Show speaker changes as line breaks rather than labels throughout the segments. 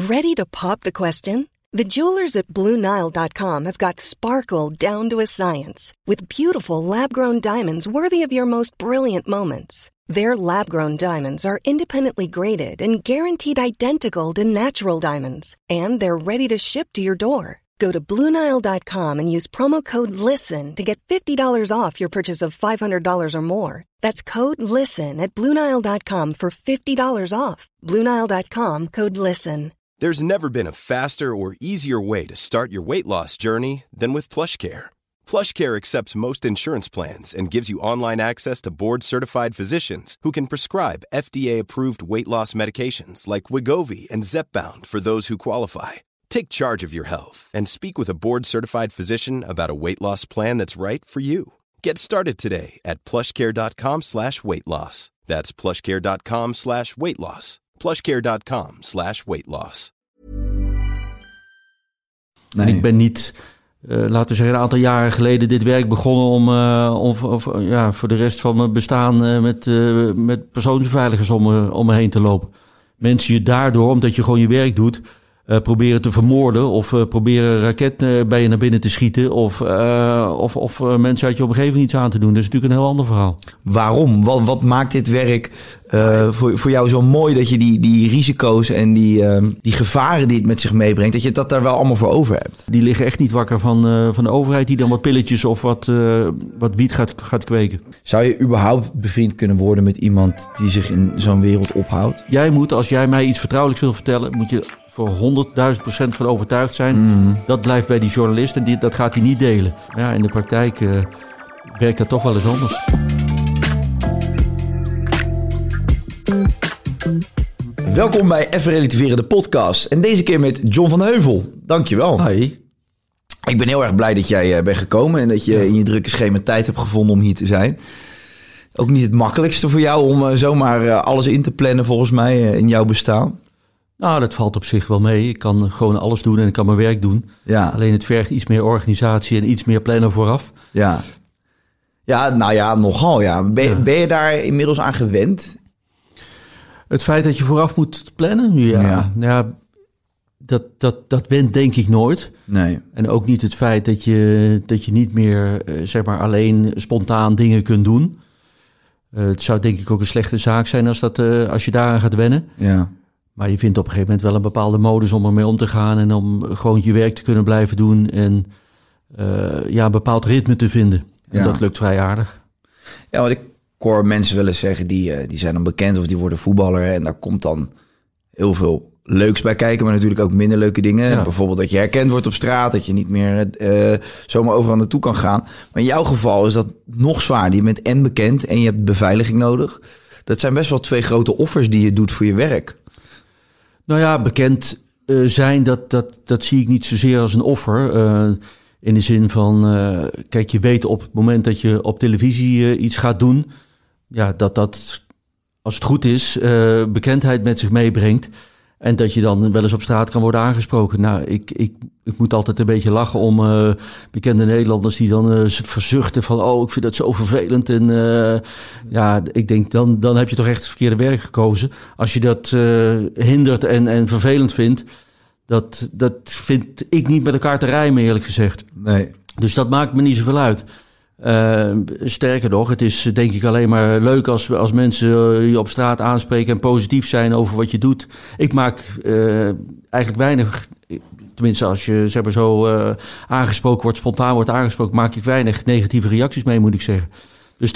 Ready to pop the question? The jewelers at BlueNile.com have got sparkle down to a science with beautiful lab-grown diamonds worthy of your most brilliant moments. Their lab-grown diamonds are independently graded and guaranteed identical to natural diamonds, and they're ready to ship to your door. Go to BlueNile.com and use promo code LISTEN to get $50 off your purchase of $500 or more. That's code LISTEN at BlueNile.com for $50 off. BlueNile.com, code LISTEN.
There's never been a faster or easier way to start your weight loss journey than with PlushCare. PlushCare accepts most insurance plans and gives you online access to board-certified physicians who can prescribe FDA-approved weight loss medications like Wegovy and Zepbound for those who qualify. Take charge of your health and speak with a board-certified physician about a weight loss plan that's right for you. Get started today at plushcare.com/weightloss. That's plushcare.com/weightloss. plushcare.com/weightloss.
Nee. En ik ben niet, laten we zeggen, een aantal jaren geleden dit werk begonnen om voor de rest van mijn bestaan met persoonsbeveiligers om me heen te lopen. Mensen je daardoor, omdat je gewoon je werk doet, proberen te vermoorden of proberen een raket bij je naar binnen te schieten of mensen uit je omgeving iets aan te doen. Dat is natuurlijk een heel ander verhaal.
Waarom? Wat maakt dit werk voor jou zo mooi dat je die risico's en die gevaren die het met zich meebrengt, dat je dat daar wel allemaal voor over hebt?
Die liggen echt niet wakker van de overheid die dan wat pilletjes of wat wiet gaat kweken.
Zou je überhaupt bevriend kunnen worden met iemand die zich in zo'n wereld ophoudt?
Jij moet, als jij mij iets vertrouwelijks wil vertellen, moet je voor 100.000% van overtuigd zijn. Dat blijft bij die journalist en dat gaat hij niet delen. Ja, in de praktijk werkt dat toch wel eens anders.
Welkom bij Even Relativeren, de podcast. En deze keer met John van Heuvel. Dankjewel.
Hoi.
Ik ben heel erg blij dat jij bent gekomen en dat je in je drukke schema tijd hebt gevonden om hier te zijn. Ook niet het makkelijkste voor jou om zomaar alles in te plannen volgens mij in jouw bestaan.
Nou, dat valt op zich wel mee. Ik kan gewoon alles doen en ik kan mijn werk doen.
Ja.
Alleen het vergt iets meer organisatie en iets meer plannen vooraf.
Ja, nou ja, nogal ja. Ben je daar inmiddels aan gewend?
Het feit dat je vooraf moet plannen? Ja. Dat went denk ik nooit.
Nee. En
ook niet het feit dat je niet meer zeg maar alleen spontaan dingen kunt doen. Het zou denk ik ook een slechte zaak zijn als je daaraan gaat wennen.
Ja.
Maar je vindt op een gegeven moment wel een bepaalde modus om ermee om te gaan en om gewoon je werk te kunnen blijven doen en een bepaald ritme te vinden. En dat lukt vrij aardig.
Ja, want ik hoor mensen wel eens zeggen, die zijn dan bekend of die worden voetballer en daar komt dan heel veel leuks bij kijken, maar natuurlijk ook minder leuke dingen. Ja. Bijvoorbeeld dat je herkend wordt op straat, dat je niet meer zomaar overal naartoe kan gaan. Maar in jouw geval is dat nog zwaarder. Je bent en bekend en je hebt beveiliging nodig. Dat zijn best wel 2 grote offers die je doet voor je werk.
Nou ja, bekend zijn, dat zie ik niet zozeer als een offer. In de zin van, kijk, je weet op het moment dat je op televisie iets gaat doen, ja, dat als het goed is, bekendheid met zich meebrengt. En dat je dan wel eens op straat kan worden aangesproken. Nou, ik moet altijd een beetje lachen om bekende Nederlanders die dan verzuchten van, ik vind dat zo vervelend. En ik denk, dan heb je toch echt het verkeerde werk gekozen. Als je dat hindert en vervelend vindt, dat vind ik niet met elkaar te rijmen, eerlijk gezegd.
Nee.
Dus dat maakt me niet zoveel uit. Sterker nog, het is denk ik alleen maar leuk als mensen je op straat aanspreken en positief zijn over wat je doet. Ik maak eigenlijk weinig, tenminste als je zeg maar zo aangesproken wordt, spontaan wordt aangesproken, maak ik weinig negatieve reacties mee, moet ik zeggen. Dus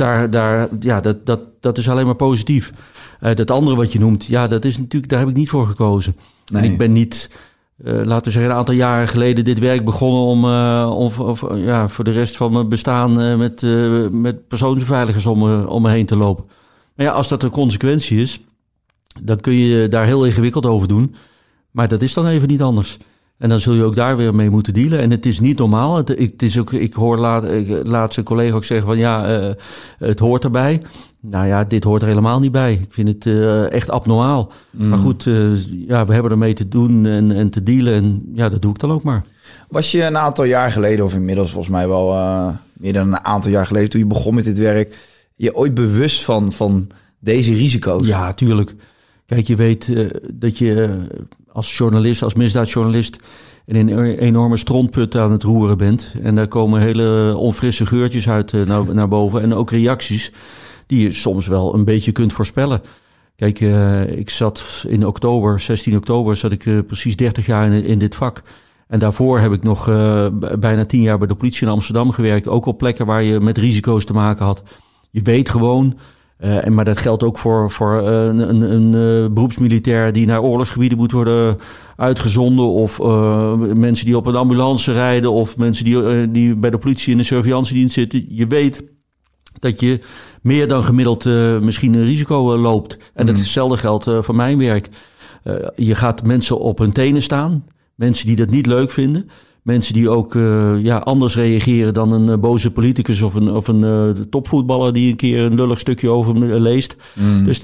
dat is alleen maar positief. Dat andere wat je noemt, dat is natuurlijk, daar heb ik niet voor gekozen. Nee. En ik ben niet, laten we zeggen, een aantal jaren geleden dit werk begonnen om voor de rest van mijn bestaan met persoonsbeveiligers om me heen te lopen. Maar ja, als dat een consequentie is, dan kun je daar heel ingewikkeld over doen. Maar dat is dan even niet anders. En dan zul je ook daar weer mee moeten dealen. En het is niet normaal. Het is ook, ik hoor laatst een collega ook zeggen van het hoort erbij. Nou ja, dit hoort er helemaal niet bij. Ik vind het echt abnormaal. Maar goed, we hebben ermee te doen en te dealen. En ja, dat doe ik dan ook maar.
Was je een aantal jaar geleden, of inmiddels volgens mij wel meer dan een aantal jaar geleden, toen je begon met dit werk, je ooit bewust van deze risico's?
Ja, tuurlijk. Kijk, je weet dat je als journalist, als misdaadjournalist, in een enorme strontput aan het roeren bent. En daar komen hele onfrisse geurtjes uit naar boven. En ook reacties die je soms wel een beetje kunt voorspellen. Kijk, ik zat in 16 oktober, zat ik precies 30 jaar in dit vak. En daarvoor heb ik nog bijna 10 jaar bij de politie in Amsterdam gewerkt. Ook op plekken waar je met risico's te maken had. Je weet gewoon, maar dat geldt ook voor een beroepsmilitair die naar oorlogsgebieden moet worden uitgezonden. Of mensen die op een ambulance rijden. Of mensen die bij de politie in de surveillantiedienst zitten. Je weet dat je meer dan gemiddeld misschien een risico loopt. En hetzelfde geldt voor mijn werk. Je gaat mensen op hun tenen staan. Mensen die dat niet leuk vinden. Mensen die ook anders reageren dan een boze politicus of een topvoetballer die een keer een lullig stukje over hem leest. Dus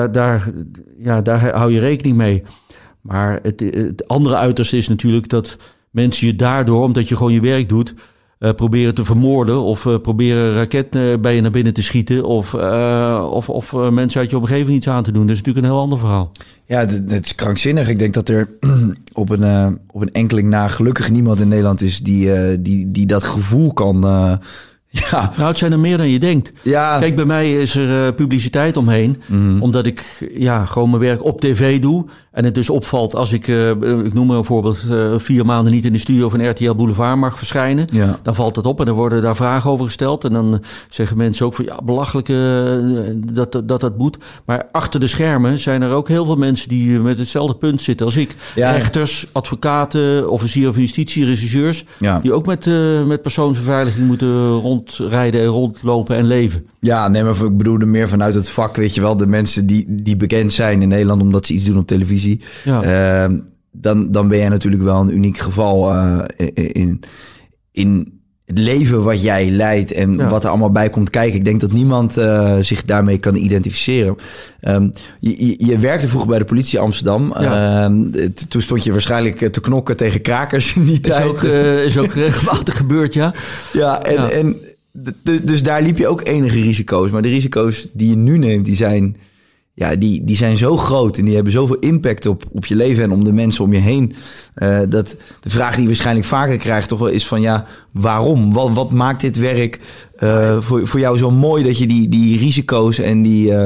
daar hou je rekening mee. Maar het andere uiterste is natuurlijk dat mensen je daardoor, omdat je gewoon je werk doet, proberen te vermoorden of proberen een raket bij je naar binnen te schieten of mensen uit je omgeving iets aan te doen. Dat is natuurlijk een heel ander verhaal.
Ja, het is krankzinnig. Ik denk dat er op een enkeling na gelukkig niemand in Nederland is die dat gevoel kan...
Ja. Nou, het zijn er meer dan je denkt. Ja. Kijk, bij mij is er publiciteit omheen. Omdat ik gewoon mijn werk op tv doe. En het dus opvalt als ik noem maar een voorbeeld, 4 maanden niet in de studio van RTL Boulevard mag verschijnen. Ja. Dan valt het op en dan worden daar vragen over gesteld. En dan zeggen mensen ook van belachelijk dat moet. Maar achter de schermen zijn er ook heel veel mensen die met hetzelfde punt zitten als ik. Ja. Rechters, advocaten, officieren van justitie, regisseurs. Ja. Die ook met persoonsbeveiliging moeten rondrijden en rondlopen en leven.
Ja, nee, maar ik bedoelde meer vanuit het vak, weet je wel. De mensen die bekend zijn in Nederland omdat ze iets doen op televisie. Ja. Dan ben jij natuurlijk wel een uniek geval in het leven wat jij leidt en wat er allemaal bij komt kijken. Ik denk dat niemand zich daarmee kan identificeren. Je werkte vroeger bij de politie Amsterdam. Ja. Toen stond je waarschijnlijk te knokken tegen krakers in die tijd.
Is ook regelmatig gebeurd, ja.
Ja, en dus daar liep je ook enige risico's. Maar de risico's die je nu neemt, die zijn zo groot en die hebben zoveel impact op je leven en om de mensen om je heen. Dat de vraag die je waarschijnlijk vaker krijgt toch wel is van waarom? Wat maakt dit werk voor jou zo mooi dat je die risico's en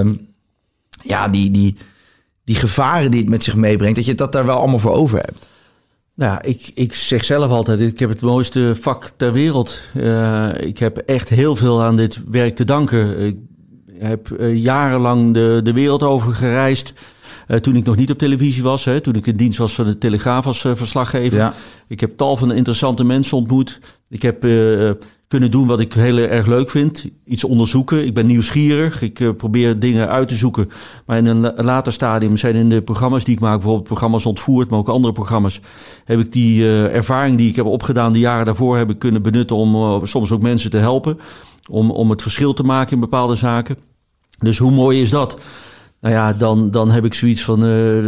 die gevaren die het met zich meebrengt, dat je dat daar wel allemaal voor over hebt?
Nou, ik zeg zelf altijd, ik heb het mooiste vak ter wereld. Ik heb echt heel veel aan dit werk te danken. Ik heb jarenlang de wereld over gereisd. Toen ik nog niet op televisie was. Toen ik in dienst was van de Telegraaf als verslaggever. Ja. Ik heb tal van interessante mensen ontmoet. Ik heb kunnen doen wat ik heel erg leuk vind. Iets onderzoeken. Ik ben nieuwsgierig. Ik probeer dingen uit te zoeken. Maar in een later stadium zijn in de programma's die ik maak, bijvoorbeeld programma's Ontvoerd, maar ook andere programma's, heb ik die ervaring die ik heb opgedaan de jaren daarvoor heb ik kunnen benutten om soms ook mensen te helpen. Om het verschil te maken in bepaalde zaken. Dus hoe mooi is dat? Nou ja, dan heb ik zoiets van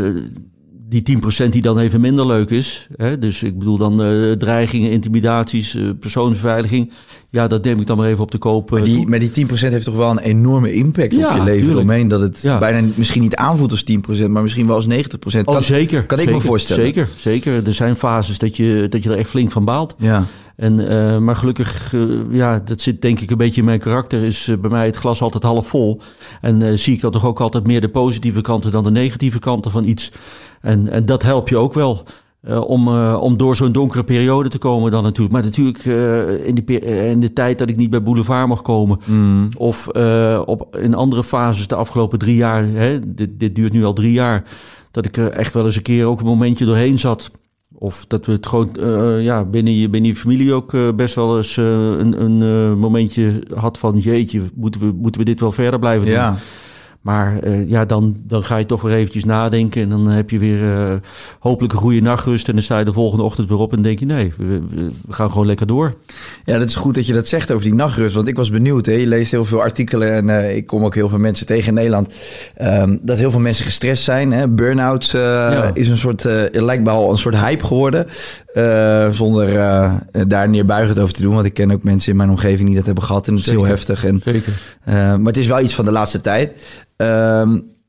die 10% die dan even minder leuk is. Hè? Dus ik bedoel dan dreigingen, intimidaties, persoonsbeveiliging. Ja, dat neem ik dan maar even op de koop.
Maar die 10% heeft toch wel een enorme impact op je leven eromheen. Dat het bijna misschien niet aanvoelt als 10%, maar misschien wel als 90%.
Zeker.
Kan ik me voorstellen.
Zeker. Er zijn fases dat je er echt flink van baalt. Ja. Maar gelukkig, dat zit denk ik een beetje in mijn karakter, is bij mij het glas altijd half vol. En zie ik dat toch ook altijd meer de positieve kanten dan de negatieve kanten van iets. En dat helpt je ook wel om door zo'n donkere periode te komen dan natuurlijk. Maar natuurlijk in de tijd dat ik niet bij Boulevard mag komen. Of in andere fases de afgelopen 3 jaar. Dit duurt nu al 3 jaar. Dat ik er echt wel eens een keer ook een momentje doorheen zat. Of dat we het gewoon binnen je familie ook best wel eens een momentje had van jeetje, moeten we dit wel verder blijven doen? Ja. Maar dan ga je toch weer eventjes nadenken en dan heb je weer hopelijk een goede nachtrust en dan sta je de volgende ochtend weer op en denk je nee, we gaan gewoon lekker door. Ja, dat is goed dat je dat zegt over die nachtrust, want ik was benieuwd. Je leest heel veel artikelen en ik kom ook heel veel mensen tegen in Nederland dat heel veel mensen gestrest zijn. Burn-out is een soort, lijkt wel een soort hype geworden. Zonder daar neerbuigend over te doen, want ik ken ook mensen in mijn omgeving die dat hebben gehad en het is heel heftig. Zeker. Maar het is wel iets van de laatste tijd.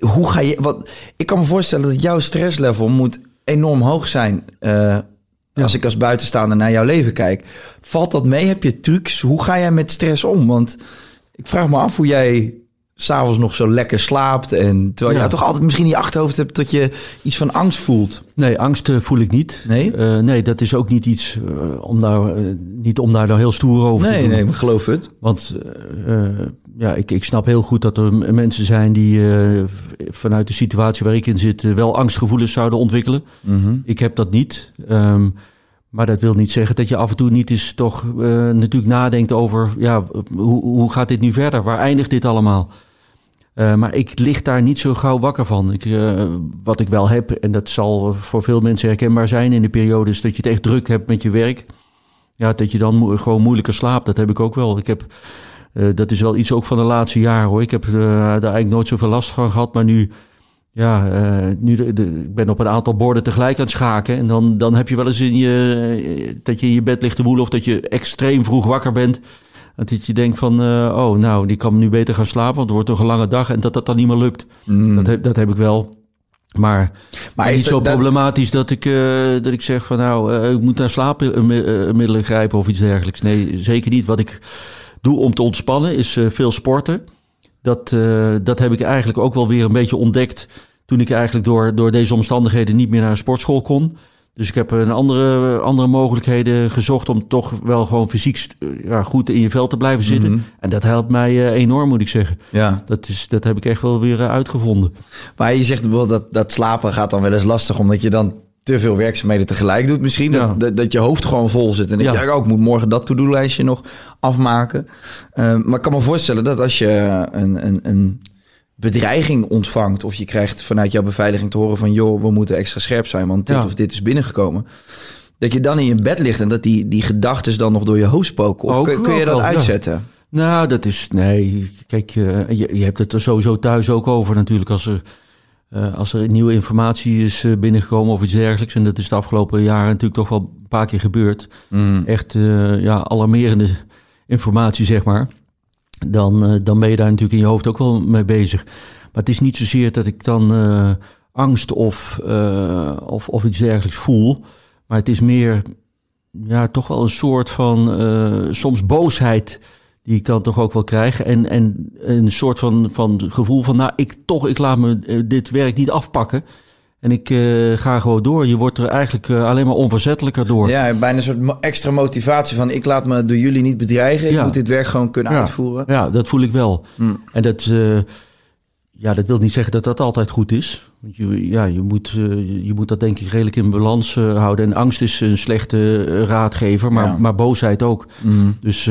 hoe ga je... Ik kan me voorstellen dat jouw stresslevel moet enorm hoog zijn. Als ik als buitenstaander naar jouw leven kijk. Valt dat mee? Heb je trucs? Hoe ga jij met stress om? Want ik vraag me af hoe jij 's avonds nog zo lekker slaapt. En terwijl je toch altijd misschien in je achterhoofd hebt dat je iets van angst voelt.
Nee, angst voel ik niet.
Nee?
Nee, dat is ook niet iets om daar nou heel stoer over te doen.
Nee, ik geloof het.
Want ik snap heel goed dat er mensen zijn die vanuit de situatie waar ik in zit wel angstgevoelens zouden ontwikkelen. Mm-hmm. Ik heb dat niet. Maar dat wil niet zeggen dat je af en toe niet eens toch natuurlijk nadenkt over... hoe gaat dit nu verder? Waar eindigt dit allemaal? Maar ik lig daar niet zo gauw wakker van. Wat ik wel heb, en dat zal voor veel mensen herkenbaar zijn in de periodes dat je het echt druk hebt met je werk. Ja, dat je dan gewoon moeilijker slaapt. Dat heb ik ook wel. Dat is wel iets ook van de laatste jaren, hoor. Ik heb daar eigenlijk nooit zoveel last van gehad. Maar nu ik ben op een aantal borden tegelijk aan het schaken. En dan heb je wel eens dat je in je bed ligt te woelen of dat je extreem vroeg wakker bent. Dat je denkt van, die kan nu beter gaan slapen, want het wordt toch een lange dag. En dat dan niet meer lukt. Mm. Dat heb ik wel. Maar niet zo problematisch dat ik zeg van ik moet naar slaapmiddelen grijpen of iets dergelijks. Nee, zeker niet. Wat ik doe om te ontspannen is veel sporten. Dat heb ik eigenlijk ook wel weer een beetje ontdekt toen ik eigenlijk door deze omstandigheden niet meer naar een sportschool kon. Dus ik heb een andere mogelijkheden gezocht om toch wel gewoon fysiek goed in je vel te blijven zitten. Mm-hmm. En dat helpt mij enorm, moet ik zeggen. Ja. Dat heb ik echt wel weer uitgevonden.
Maar je zegt bijvoorbeeld dat slapen gaat dan wel eens lastig, omdat je dan te veel werkzaamheden tegelijk doet misschien. Ja. Dat je hoofd gewoon vol zit. En dat je ik moet morgen dat to-do-lijstje nog afmaken. Maar ik kan me voorstellen dat als je een bedreiging ontvangt, of je krijgt vanuit jouw beveiliging te horen van joh, we moeten extra scherp zijn, want dit of dit is binnengekomen. Dat je dan in je bed ligt en dat die gedachten dan nog door je hoofd spoken. Of kun je dat uitzetten? Ja.
Nou, dat is... Nee, kijk, je hebt het er sowieso thuis ook over natuurlijk als er nieuwe informatie is binnengekomen of iets dergelijks. En dat is de afgelopen jaren natuurlijk toch wel een paar keer gebeurd. Mm. Echt alarmerende informatie, zeg maar. Dan ben je daar natuurlijk in je hoofd ook wel mee bezig. Maar het is niet zozeer dat ik dan angst of iets dergelijks voel. Maar het is meer toch wel een soort van soms boosheid die ik dan toch ook wel krijg. En een soort van gevoel van ik laat me dit werk niet afpakken. En ik ga gewoon door. Je wordt er eigenlijk alleen maar onverzettelijker door. Ja,
bijna een soort extra motivatie van ik laat me door jullie niet bedreigen. Ik moet dit werk gewoon kunnen uitvoeren.
Ja, dat voel ik wel. Mm. En dat wil niet zeggen dat dat altijd goed is. Want je moet dat denk ik redelijk in balans houden. En angst is een slechte raadgever, maar boosheid ook. Mm. Dus...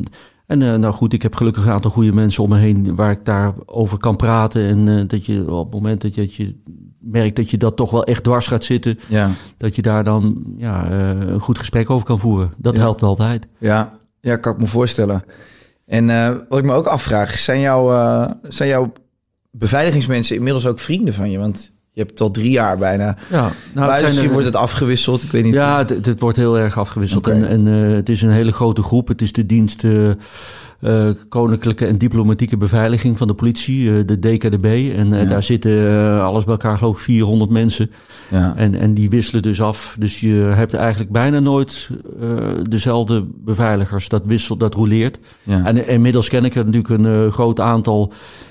ik heb gelukkig een aantal goede mensen om me heen waar ik daarover kan praten. En dat je op het moment dat je merkt dat je dat toch wel echt dwars gaat zitten, dat je daar dan een goed gesprek over kan voeren. Dat helpt altijd.
Ja, kan ik me voorstellen. En wat ik me ook afvraag, zijn jouw beveiligingsmensen inmiddels ook vrienden van je? Want je hebt het al 3 jaar bijna. Ja, misschien wordt het afgewisseld. Ik weet niet.
Ja, het wordt heel erg afgewisseld. Okay. En het is een hele grote groep. Het is de dienst Koninklijke en Diplomatieke Beveiliging van de politie, de DKDB. En daar zitten alles bij elkaar, geloof ik, 400 mensen. Ja. En die wisselen dus af. Dus je hebt eigenlijk bijna nooit dezelfde beveiligers. Dat roleert. Ja. En inmiddels ken ik er natuurlijk een groot aantal.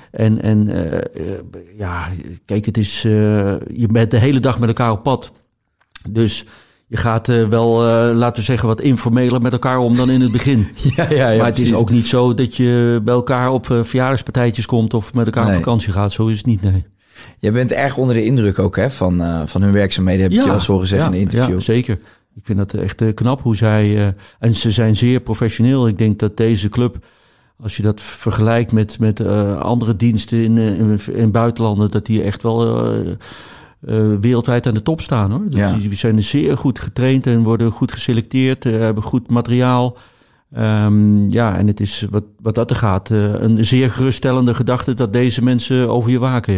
Kijk, het is... je bent de hele dag met elkaar op pad. Dus je gaat wel, laten we zeggen, wat informeler met elkaar om dan in het begin. Maar het precies. Is ook niet zo dat je bij elkaar op verjaardagspartijtjes komt of met elkaar op vakantie gaat. Zo is het niet, nee.
Jij bent erg onder de indruk ook van hun werkzaamheden, heb ik je al eens horen zeggen in een interview.
Ja, zeker. Ik vind dat echt knap hoe zij... en ze zijn zeer professioneel. Ik denk dat deze club... Als je dat vergelijkt met andere diensten in buitenlanden, dat die echt wel wereldwijd aan de top staan, hoor. Die zijn zeer goed getraind en worden goed geselecteerd, hebben goed materiaal. En het is wat dat er gaat een zeer geruststellende gedachte dat deze mensen over je waken, ja.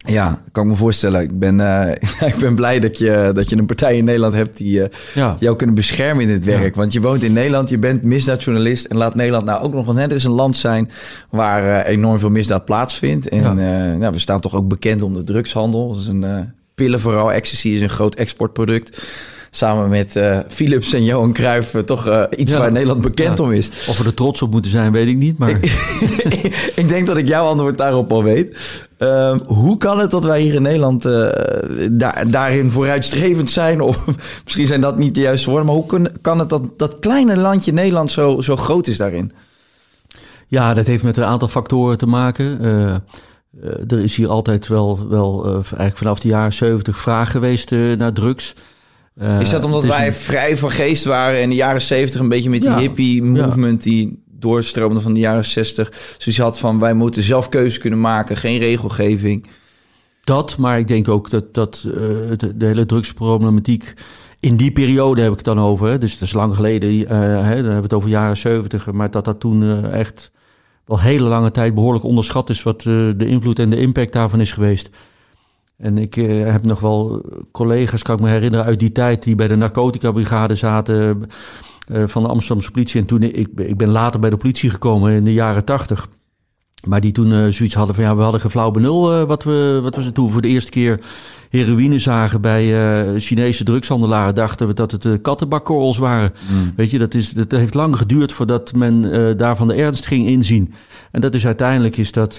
Ja, kan ik me voorstellen. Ik ben blij dat je een partij in Nederland hebt die jou kunnen beschermen in dit werk. Ja. Want je woont in Nederland, je bent misdaadjournalist en laat Nederland nou ook nog net eens een land zijn waar enorm veel misdaad plaatsvindt. En we staan toch ook bekend om de drugshandel. Dat is een pillen vooral. Ecstasy is een groot exportproduct. Samen met Philips en Johan Cruijff toch iets waar Nederland bekend om is.
Of we er trots op moeten zijn, weet ik niet. Maar
ik denk dat ik jouw antwoord daarop al weet. Hoe kan het dat wij hier in Nederland daarin vooruitstrevend zijn? Of misschien zijn dat niet de juiste woorden. Maar hoe kan het dat kleine landje Nederland zo groot is daarin?
Ja, dat heeft met een aantal factoren te maken. Er is hier altijd wel eigenlijk vanaf de jaren 70 vraag geweest naar drugs.
Is dat omdat wij vrij van geest waren in de jaren 70 een beetje met die hippie movement die doorstroomde van de jaren 60? Dus je had van wij moeten zelf keuzes kunnen maken, geen regelgeving.
Dat, maar ik denk ook dat de hele drugsproblematiek in die periode heb ik het dan over. Hè? Dus dat is lang geleden, dan hebben we het over jaren 70. Maar dat toen echt wel hele lange tijd behoorlijk onderschat is wat de invloed en de impact daarvan is geweest. En ik heb nog wel collega's, kan ik me herinneren, uit die tijd die bij de narcotica-brigade zaten van de Amsterdamse politie. En toen, ik ben later bij de politie gekomen in de jaren 80. Maar die toen zoiets hadden van, we hadden geen flauw benul wat we toen voor de eerste keer heroïne zagen bij Chinese drugshandelaren. Dachten we dat het kattenbakkorrels waren. Weet je, dat heeft lang geduurd voordat men daarvan de ernst ging inzien. En dat is uiteindelijk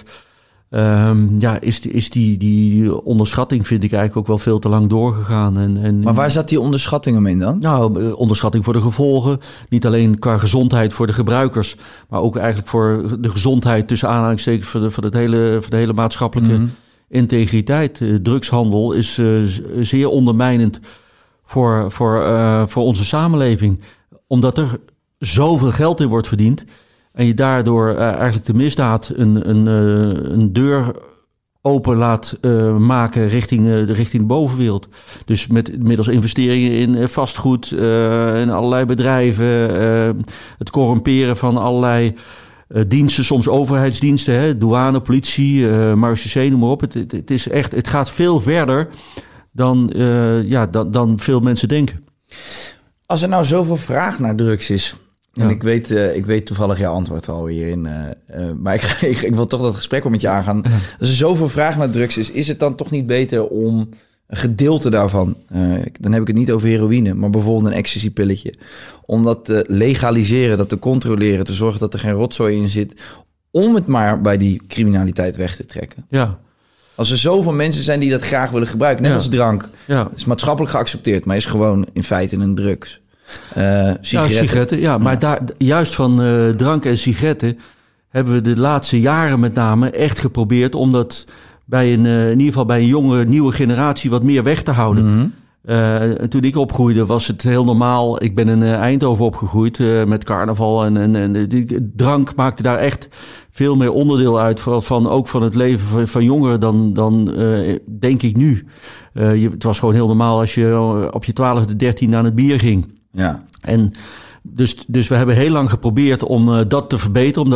is die onderschatting vind ik eigenlijk ook wel veel te lang doorgegaan.
Maar waar zat die onderschatting hem in dan?
Nou, onderschatting voor de gevolgen. Niet alleen qua gezondheid voor de gebruikers, maar ook eigenlijk voor de gezondheid tussen aanhalingstekens voor de hele maatschappelijke integriteit. Drugshandel is zeer ondermijnend voor onze samenleving. Omdat er zoveel geld in wordt verdiend. En je daardoor eigenlijk de misdaad een deur open laat maken richting de bovenwereld. Dus middels investeringen in vastgoed, in allerlei bedrijven, het corrumperen van allerlei diensten, soms overheidsdiensten, hè, douane, politie, marechaussee, noem maar op. Het is echt, het gaat veel verder dan veel mensen denken.
Als er nou zoveel vraag naar drugs is. En ik weet toevallig jouw antwoord al hierin. Maar ik wil toch dat gesprek wel met je aangaan. Als er zoveel vraag naar drugs is het dan toch niet beter om een gedeelte daarvan, dan heb ik het niet over heroïne, maar bijvoorbeeld een ecstasy-pilletje, om dat te legaliseren, dat te controleren, te zorgen dat er geen rotzooi in zit, om het maar bij die criminaliteit weg te trekken. Ja. Als er zoveel mensen zijn die dat graag willen gebruiken, net als drank, is maatschappelijk geaccepteerd, maar is gewoon in feite een drugs. Sigaretten.
Maar juist van drank en sigaretten hebben we de laatste jaren met name echt geprobeerd om dat in ieder geval bij een jonge, nieuwe generatie wat meer weg te houden. Toen ik opgroeide was het heel normaal. Ik ben in Eindhoven opgegroeid met carnaval en drank maakte daar echt veel meer onderdeel uit ook van het leven van jongeren dan denk ik nu. Het was gewoon heel normaal als je op je 12e, 13e aan het bier ging. Ja. En dus we hebben heel lang geprobeerd om dat te verbeteren,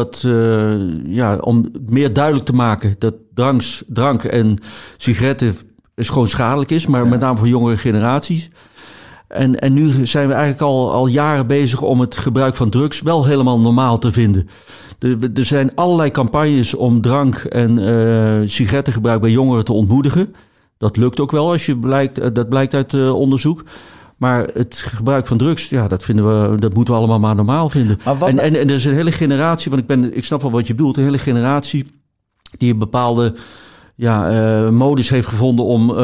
om het meer duidelijk te maken dat drank en sigaretten gewoon schadelijk is, maar met name voor jongere generaties. En nu zijn we eigenlijk al jaren bezig om het gebruik van drugs wel helemaal normaal te vinden. Er zijn allerlei campagnes om drank en sigarettengebruik bij jongeren te ontmoedigen. Dat lukt ook wel, dat blijkt uit onderzoek. Maar het gebruik van drugs, dat moeten we allemaal maar normaal vinden. En er is een hele generatie, want ik snap wel wat je bedoelt, een hele generatie die een bepaalde modus heeft gevonden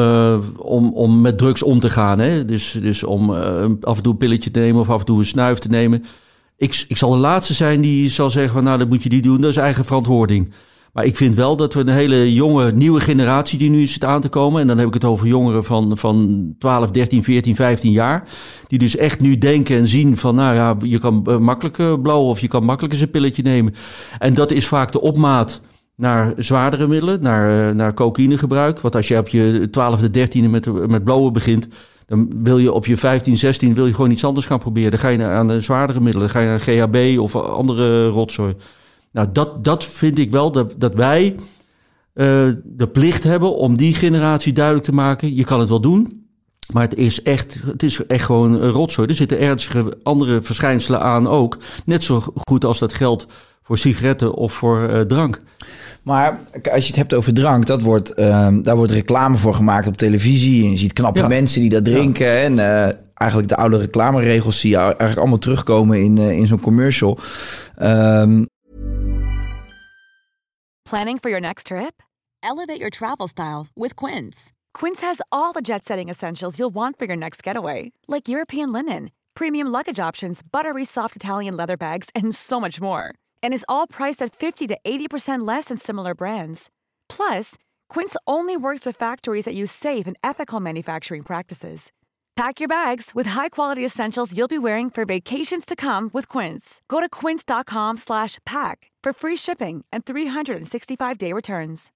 om met drugs om te gaan. Hè? Dus om af en toe een pilletje te nemen of af en toe een snuif te nemen. Ik zal de laatste zijn die zal zeggen van dat moet je niet doen, dat is eigen verantwoording. Maar ik vind wel dat we een hele jonge, nieuwe generatie die nu zit aan te komen. En dan heb ik het over jongeren van 12, 13, 14, 15 jaar. Die dus echt nu denken en zien van je kan makkelijk blowen of je kan makkelijk eens een pilletje nemen. En dat is vaak de opmaat naar zwaardere middelen, naar cocaïnegebruik. Want als je op je 12e, 13e met blowen begint, dan wil je op je 15, 16 wil je gewoon iets anders gaan proberen. Dan ga je aan de zwaardere middelen, dan ga je naar GHB of andere rotzooi. Nou, dat vind ik wel dat wij de plicht hebben om die generatie duidelijk te maken. Je kan het wel doen, maar het is echt gewoon een rotzooi. Er zitten ernstige andere verschijnselen aan ook. Net zo goed als dat geldt voor sigaretten of voor drank. Maar
als je het hebt over drank, daar wordt reclame voor gemaakt op televisie. En je ziet knappe mensen die dat drinken. Ja. En eigenlijk de oude reclameregels zie je eigenlijk allemaal terugkomen in zo'n commercial.
Planning for your next trip? Elevate your travel style with Quince. Quince has all the jet-setting essentials you'll want for your next getaway. Like European linen, premium luggage options, buttery soft Italian leather bags, and so much more. And is all priced at 50 to 80% less than similar brands. Plus, Quince only works with factories that use safe and ethical manufacturing practices. Pack your bags with high-quality essentials you'll be wearing for vacations to come with Quince. Go to quince.com/pack for free shipping and 365-day returns.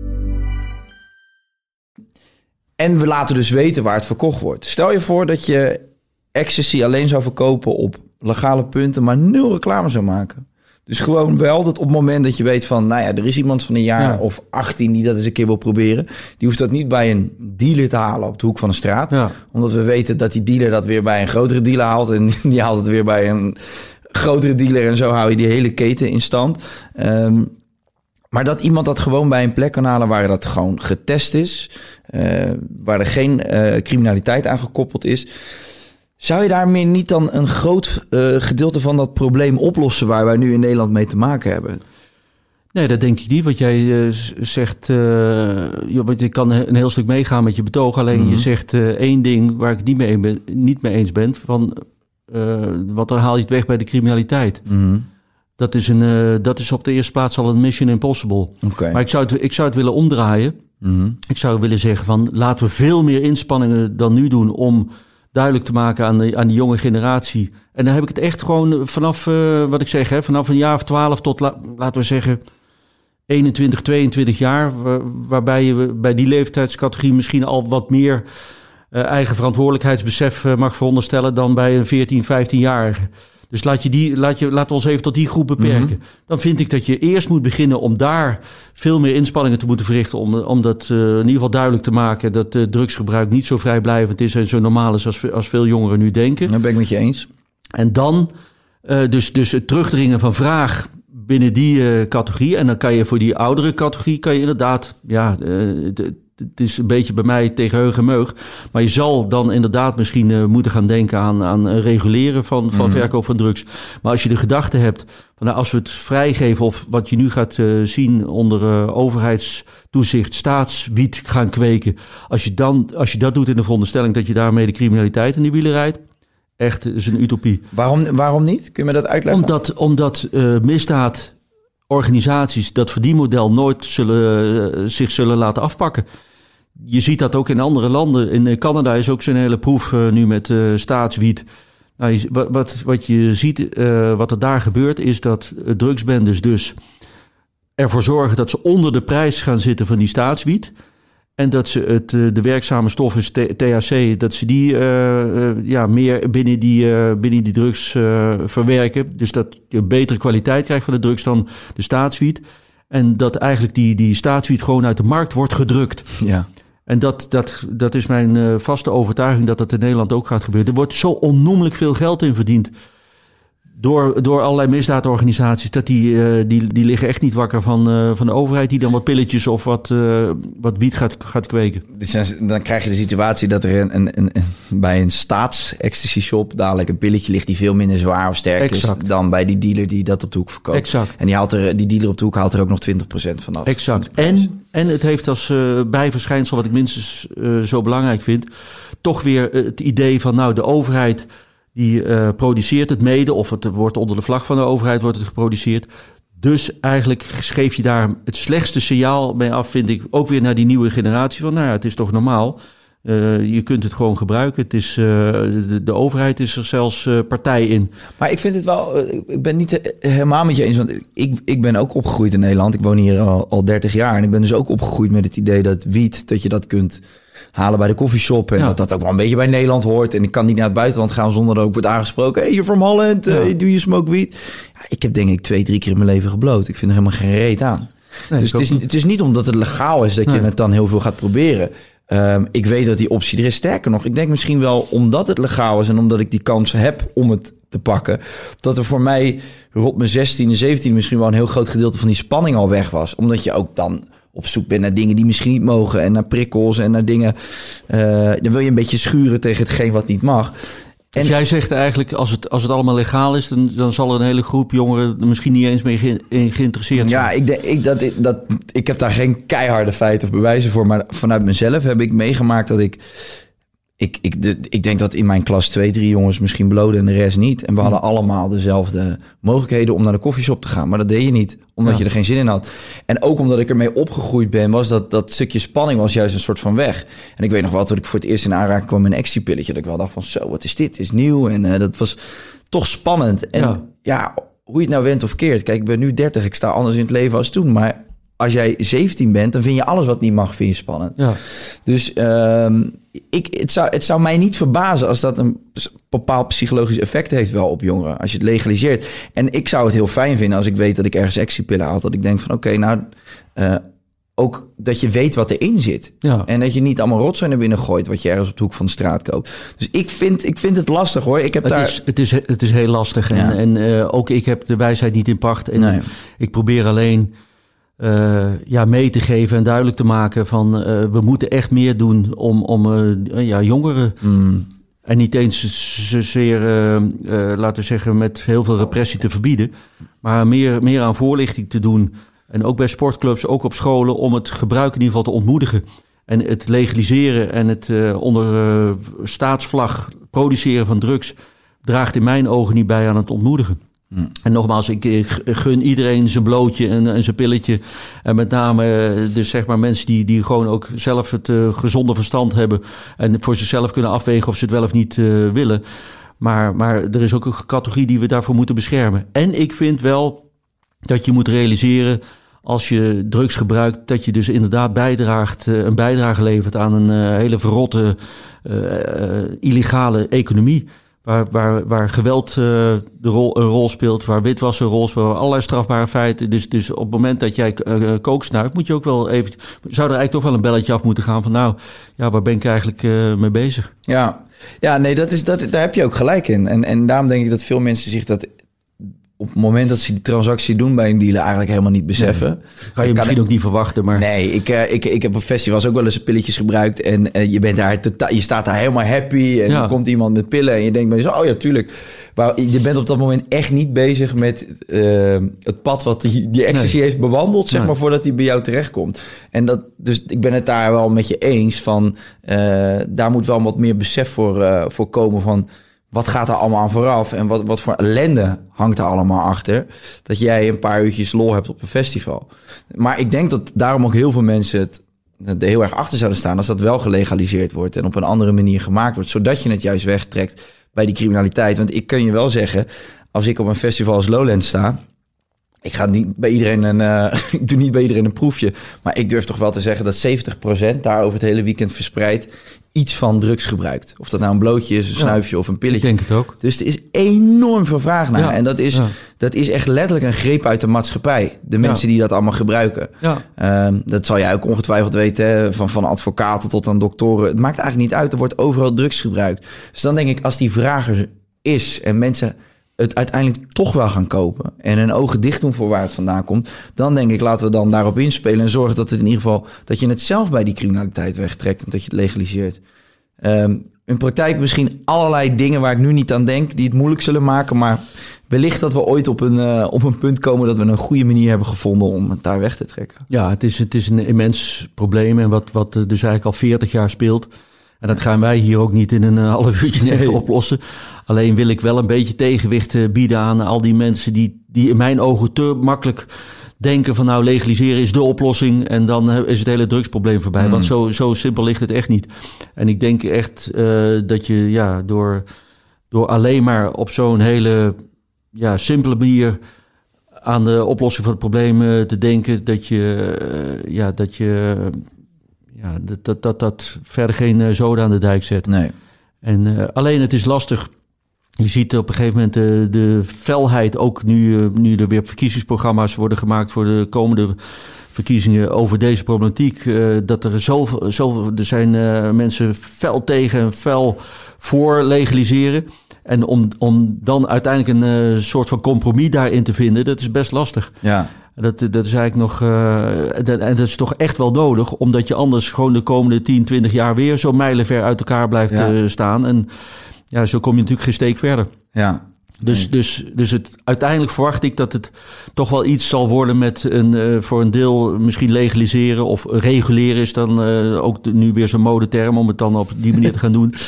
En we laten dus weten waar het verkocht wordt. Stel je voor dat je ecstasy alleen zou verkopen op legale punten, maar 0 reclame zou maken. Dus gewoon wel dat op het moment dat je weet van, nou ja, er is iemand van een jaar of 18 die dat eens een keer wil proberen. Die hoeft dat niet bij een dealer te halen op de hoek van de straat. Ja. Omdat we weten dat die dealer dat weer bij een grotere dealer haalt. En die haalt het weer bij een grotere dealer. En zo hou je die hele keten in stand. Maar dat iemand dat gewoon bij een plek kan halen waar dat gewoon getest is. Waar er geen criminaliteit aan gekoppeld is. Zou je daarmee niet dan een groot gedeelte van dat probleem oplossen waar wij nu in Nederland mee te maken hebben?
Nee, dat denk ik niet. Wat jij zegt, je kan een heel stuk meegaan met je betoog. Alleen je zegt één ding waar ik het niet mee eens ben. Want dan haal je het weg bij de criminaliteit. Mm-hmm. Dat is op de eerste plaats al een mission impossible. Okay. Maar ik zou het willen omdraaien. Mm-hmm. Ik zou willen zeggen van laten we veel meer inspanningen dan nu doen om duidelijk te maken aan de jonge generatie. En dan heb ik het echt gewoon vanaf, wat ik zeg, vanaf een jaar of 12 tot, laten we zeggen, 21, 22 jaar. Waarbij je bij die leeftijdscategorie misschien al wat meer eigen verantwoordelijkheidsbesef mag veronderstellen dan bij een 14, 15-jarige. Dus laten we ons even tot die groep beperken. Mm-hmm. Dan vind ik dat je eerst moet beginnen om daar veel meer inspanningen te moeten verrichten. Om dat in ieder geval duidelijk te maken dat drugsgebruik niet zo vrijblijvend is en zo normaal is als veel jongeren nu denken.
Dat ben ik met je eens.
En dan dus het terugdringen van vraag binnen die categorie. En dan kan je voor die oudere categorie inderdaad, het is een beetje bij mij tegen heug en meug. Maar je zal dan inderdaad misschien moeten gaan denken aan reguleren van verkoop van drugs. Maar als je de gedachte hebt van als we het vrijgeven of wat je nu gaat zien onder overheidstoezicht, staatswiet gaan kweken. Als je dat doet in de veronderstelling dat je daarmee de criminaliteit in die wielen rijdt. Echt, is een utopie.
Waarom niet? Kun je me dat uitleggen?
Omdat misdaadorganisaties dat verdienmodel nooit zich zullen laten afpakken. Je ziet dat ook in andere landen. In Canada is ook zo'n hele proef nu met staatswiet. Nou, wat je ziet, wat er daar gebeurt, is dat drugsbendes dus ervoor zorgen dat ze onder de prijs gaan zitten van die staatswiet. En dat ze de werkzame stof is THC, dat ze die meer binnen die drugs verwerken. Dus dat je een betere kwaliteit krijgt van de drugs dan de staatswiet. En dat eigenlijk die staatswiet gewoon uit de markt wordt gedrukt. Ja. En dat is mijn vaste overtuiging dat dat in Nederland ook gaat gebeuren. Er wordt zo onnoemelijk veel geld in verdiend door allerlei misdaadorganisaties. Dat die liggen echt niet wakker van de overheid die dan wat pilletjes of wat wiet gaat kweken.
Dus dan krijg je de situatie dat er bij een staats-ecstasy shop dadelijk een pilletje ligt die veel minder zwaar of sterk is dan bij die dealer die dat op de hoek verkoopt. Exact. En die dealer op de hoek haalt er ook nog 20% vanaf.
Exact. En het heeft als bijverschijnsel, wat ik minstens zo belangrijk vind, toch weer het idee van de overheid die produceert het mede, of het wordt onder de vlag van de overheid wordt het geproduceerd. Dus eigenlijk geef je daar het slechtste signaal mee af, vind ik, ook weer naar die nieuwe generatie van, het is toch normaal. Je kunt het gewoon gebruiken. Het is, de overheid is er zelfs partij in.
Maar ik vind het wel, ik ben niet helemaal met je eens, want ik ben ook opgegroeid in Nederland. Ik woon hier al 30 jaar en ik ben dus ook opgegroeid met het idee dat wiet, dat je dat kunt halen bij de koffieshop en dat ook wel een beetje bij Nederland hoort. En ik kan niet naar het buitenland gaan zonder dat ook wordt aangesproken. Hey, you're from Holland, do you smoke weed? Ja, ik heb denk ik 2-3 keer in mijn leven gebloot. Ik vind er helemaal geen reet aan.
Nee,
dus het is niet omdat het legaal is dat je het dan heel veel gaat proberen. Ik weet dat die optie er is. Sterker nog, ik denk misschien wel omdat het legaal is en omdat ik die kans heb om het te pakken, dat er voor mij rond mijn 16e, 17e misschien wel een heel groot gedeelte van die spanning al weg was. Omdat je ook dan op zoek bent naar dingen die misschien niet mogen en naar prikkels en naar dingen. Dan wil je een beetje schuren tegen hetgeen wat niet mag. En
dus jij zegt eigenlijk, als het allemaal legaal is, dan zal er een hele groep jongeren er misschien niet eens mee geïnteresseerd zijn.
Ja, ik heb daar geen keiharde feiten of bewijzen voor, maar vanuit mezelf heb ik meegemaakt dat ik denk dat in mijn klas 2, 3 jongens misschien beloden en de rest niet. En we hadden allemaal dezelfde mogelijkheden om naar de koffieshop te gaan. Maar dat deed je niet, omdat je er geen zin in had. En ook omdat ik ermee opgegroeid ben, was dat stukje spanning was juist een soort van weg. En ik weet nog wel, dat ik voor het eerst in aanraking kwam met een ecstasy-pilletje, dat ik wel dacht van zo, wat is dit? Het is nieuw. En dat was toch spannend. En ja, hoe je het nou went of keert. Kijk, ik ben nu 30, ik sta anders in het leven als toen. Maar als jij 17 bent, dan vind je alles wat niet mag, vind je spannend. Ja. Dus het zou mij niet verbazen als dat een bepaald psychologisch effect heeft wel op jongeren. Als je het legaliseert. En ik zou het heel fijn vinden als ik weet dat ik ergens ecstasypillen haal. Dat ik denk van oké, ook dat je weet wat erin zit. Ja. En dat je niet allemaal rotzooi naar binnen gooit wat je ergens op de hoek van de straat koopt. Dus ik vind het lastig hoor.
Het is heel lastig. Ja. En ook ik heb de wijsheid niet in pacht. En ik probeer alleen mee te geven en duidelijk te maken van we moeten echt meer doen om jongeren en niet eens zozeer laten we zeggen met heel veel repressie te verbieden, maar meer aan voorlichting te doen en ook bij sportclubs, ook op scholen om het gebruik in ieder geval te ontmoedigen en het legaliseren en het onder staatsvlag produceren van drugs draagt in mijn ogen niet bij aan het ontmoedigen. En nogmaals, ik gun iedereen zijn blootje en zijn pilletje. En met name dus zeg maar mensen die gewoon ook zelf het gezonde verstand hebben en voor zichzelf kunnen afwegen of ze het wel of niet willen. Maar er is ook een categorie die we daarvoor moeten beschermen. En ik vind wel dat je moet realiseren, als je drugs gebruikt, dat je dus inderdaad een bijdrage levert aan een hele verrotte illegale economie. Waar geweld een rol speelt, waar witwassen een rol speelt, waar allerlei strafbare feiten. Dus op het moment dat jij kook snuift, moet je ook wel even. Zou er eigenlijk toch wel een belletje af moeten gaan van waar ben ik eigenlijk mee bezig?
Ja, nee, daar heb je ook gelijk in. En daarom denk ik dat veel mensen zich dat op het moment dat ze die transactie doen bij een dealer eigenlijk helemaal niet beseffen.
Nee, kan je misschien ook niet verwachten, maar...
Nee, ik heb op festivals ook wel eens pilletjes gebruikt en je bent daar je staat daar helemaal happy en er komt iemand met pillen en je denkt bij jezelf, tuurlijk. Maar je bent op dat moment echt niet bezig met het pad wat die ecstasy heeft bewandeld, zeg maar, voordat hij bij jou terechtkomt. En dus ik ben het daar wel met je eens van, daar moet wel wat meer besef voor komen van, wat gaat er allemaal aan vooraf en wat voor ellende hangt er allemaal achter, dat jij een paar uurtjes lol hebt op een festival. Maar ik denk dat daarom ook heel veel mensen er heel erg achter zouden staan als dat wel gelegaliseerd wordt en op een andere manier gemaakt wordt, zodat je het juist wegtrekt bij die criminaliteit. Want ik kan je wel zeggen, als ik op een festival als Lowlands sta, ik ga niet bij iedereen ik doe niet bij iedereen een proefje, maar ik durf toch wel te zeggen dat 70% daar over het hele weekend verspreid iets van drugs gebruikt. Of dat nou een blootje is, een snuifje of een pilletje.
Ik denk het ook.
Dus er is enorm veel vraag naar. Ja. En dat is echt letterlijk een greep uit de maatschappij. De mensen die dat allemaal gebruiken. Ja. Dat zal jij ook ongetwijfeld weten, hè? Van advocaten tot aan doktoren. Het maakt eigenlijk niet uit. Er wordt overal drugs gebruikt. Dus dan denk ik, als die vraag er is en mensen het uiteindelijk toch wel gaan kopen en hun ogen dicht doen voor waar het vandaan komt, dan denk ik, laten we dan daarop inspelen en zorgen dat het in ieder geval, dat je het zelf bij die criminaliteit wegtrekt en dat je het legaliseert. In praktijk misschien allerlei dingen waar ik nu niet aan denk, die het moeilijk zullen maken, maar wellicht dat we ooit op een punt komen dat we een goede manier hebben gevonden om het daar weg te trekken.
Ja, het is een immens probleem en wat dus eigenlijk al 40 jaar speelt. En dat gaan wij hier ook niet in een half uurtje even oplossen. Alleen wil ik wel een beetje tegenwicht bieden aan al die mensen die in mijn ogen te makkelijk denken van legaliseren is de oplossing en dan is het hele drugsprobleem voorbij. Want zo simpel ligt het echt niet. En ik denk echt dat je door alleen maar op zo'n hele simpele manier aan de oplossing van het probleem te denken, dat verder geen zoden aan de dijk zet.
Nee.
En alleen het is lastig Je ziet op een gegeven moment de felheid, ook nu er weer verkiezingsprogramma's worden gemaakt voor de komende verkiezingen over deze problematiek. Dat er zoveel er zijn mensen fel tegen en fel voor legaliseren. En om dan uiteindelijk een soort van compromis daarin te vinden, dat is best lastig.
Ja.
Dat is eigenlijk nog... en dat is toch echt wel nodig, omdat je anders gewoon de komende 10, 20 jaar weer zo mijlenver uit elkaar blijft staan. En ja, zo kom je natuurlijk geen steek verder.
Ja.
Dus uiteindelijk verwacht ik dat het toch wel iets zal worden met voor een deel misschien legaliseren of reguleren is dan ook nu weer zo'n modeterm om het dan op die manier te gaan doen.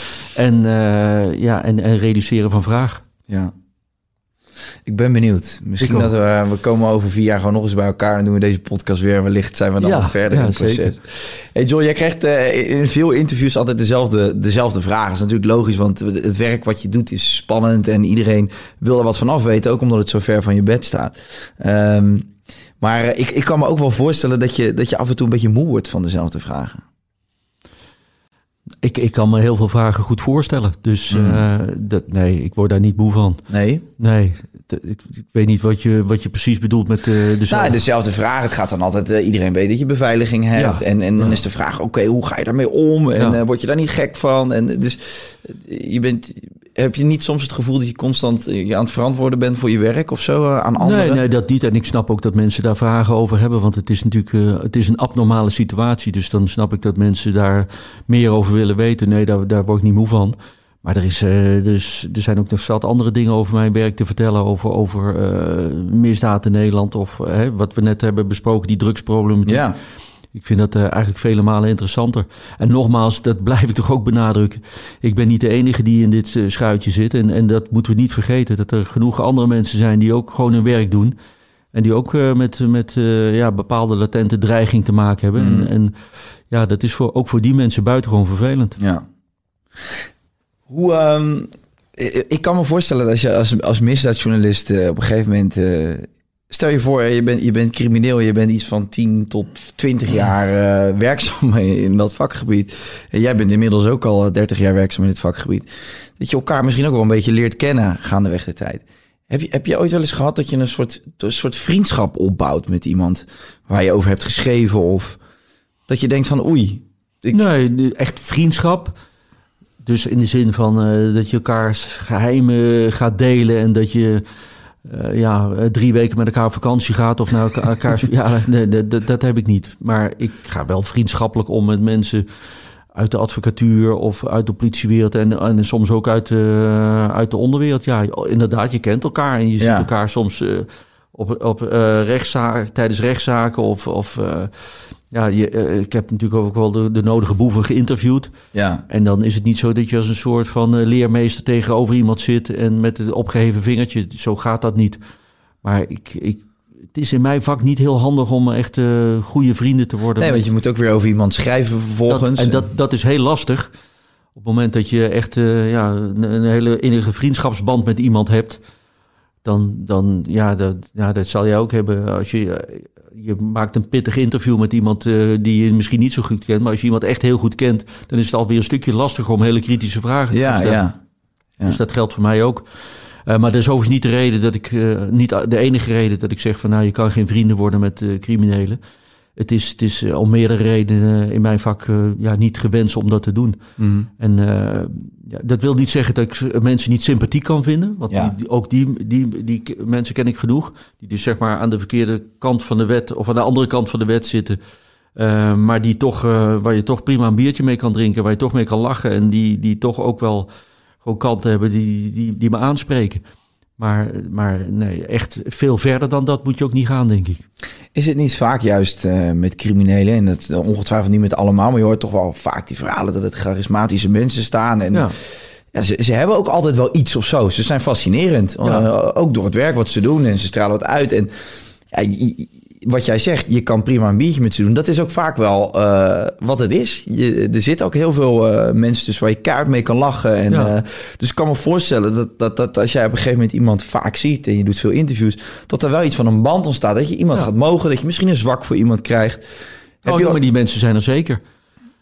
En reduceren van vraag.
Ja. Ik ben benieuwd. Misschien dat we komen over 4 jaar gewoon nog eens bij elkaar en doen we deze podcast weer. Wellicht zijn we dan wat verder in het proces. Zeker. Hey John, jij krijgt in veel interviews altijd dezelfde vragen. Dat is natuurlijk logisch, want het werk wat je doet is spannend en iedereen wil er wat van af weten, ook omdat het zo ver van je bed staat. Maar ik kan me ook wel voorstellen dat je af en toe een beetje moe wordt van dezelfde vragen.
Ik kan me heel veel vragen goed voorstellen. Dus ik word daar niet moe van.
Nee?
Nee. Ik weet niet wat je precies bedoelt met
dezelfde vraag. Het gaat dan altijd, iedereen weet dat je beveiliging hebt. Ja. En dan is de vraag, oké, hoe ga je daarmee om? En word je daar niet gek van? En dus heb je niet soms het gevoel dat je constant aan het verantwoorden bent voor je werk of zo aan anderen? Nee, dat niet. En ik snap ook dat mensen daar vragen over hebben. Want het is natuurlijk het is een abnormale situatie. Dus dan snap ik dat mensen daar meer over willen weten. Nee, daar word ik niet moe van. Maar er zijn ook nog zat andere dingen over mijn werk te vertellen. Over misdaad in Nederland. Of wat we net hebben besproken, die drugsproblematiek. Ja. Ik vind dat eigenlijk vele malen interessanter. En nogmaals, dat blijf ik toch ook benadrukken. Ik ben niet de enige die in dit schuitje zit. En dat moeten we niet vergeten. Dat er genoeg andere mensen zijn die ook gewoon hun werk doen. En die ook met bepaalde latente dreiging te maken hebben. En dat is ook voor die mensen buitengewoon vervelend. Ja. Ik kan me voorstellen dat je als misdaadjournalist op een gegeven moment... stel je voor, je bent crimineel, je bent iets van 10 tot 20 jaar werkzaam in dat vakgebied. En jij bent inmiddels ook al 30 jaar werkzaam in het vakgebied. Dat je elkaar misschien ook wel een beetje leert kennen gaandeweg de tijd. Heb je ooit wel eens gehad dat je een soort vriendschap opbouwt met iemand waar je over hebt geschreven? Of dat je denkt van oei.
Nee, echt vriendschap. Dus in de zin van dat je elkaars geheimen gaat delen en dat je 3 weken met elkaar op vakantie gaat of naar elkaars... dat heb ik niet. Maar ik ga wel vriendschappelijk om met mensen uit de advocatuur of uit de politiewereld en soms ook uit de onderwereld. Ja, inderdaad, je kent elkaar en je ziet elkaar soms tijdens rechtszaken ik heb natuurlijk ook wel de nodige boeven geïnterviewd. Ja. En dan is het niet zo dat je als een soort van leermeester tegenover iemand zit en met het opgeheven vingertje. Zo gaat dat niet. Maar het is in mijn vak niet heel handig om echt goede vrienden te worden.
Nee, want je moet ook weer over iemand schrijven vervolgens.
Dat is heel lastig. Op het moment dat je echt een hele innige vriendschapsband met iemand hebt, dat zal jij ook hebben als je maakt een pittig interview met iemand die je misschien niet zo goed kent. Maar als je iemand echt heel goed kent, dan is het alweer een stukje lastiger om hele kritische vragen te stellen. Ja. Dus dat geldt voor mij ook. Maar dat is overigens niet de reden dat ik niet de enige reden dat ik zeg van je kan geen vrienden worden met criminelen. Het is om meerdere redenen in mijn vak niet gewenst om dat te doen. Mm-hmm. En dat wil niet zeggen dat ik mensen niet sympathiek kan vinden. Want die mensen ken ik genoeg. Die dus zeg maar aan de verkeerde kant van de wet of aan de andere kant van de wet zitten. Maar die toch, waar je toch prima een biertje mee kan drinken. Waar je toch mee kan lachen. En die toch ook wel gewoon kanten hebben die me aanspreken. Maar nee, echt veel verder dan dat moet je ook niet gaan, denk ik.
Is het niet vaak juist met criminelen, en dat ongetwijfeld niet met allemaal, maar je hoort toch wel vaak die verhalen dat het charismatische mensen staan. En ze hebben ook altijd wel iets of zo. Ze zijn fascinerend, ook door het werk wat ze doen en ze stralen wat uit. En wat jij zegt, je kan prima een biertje met ze doen. Dat is ook vaak wel wat het is. Er zitten ook heel veel mensen tussen waar je kaart mee kan lachen. En, dus ik kan me voorstellen dat als jij op een gegeven moment iemand vaak ziet en je doet veel interviews, dat er wel iets van een band ontstaat. Dat je iemand gaat mogen, dat je misschien een zwak voor iemand krijgt.
Maar die mensen zijn er zeker.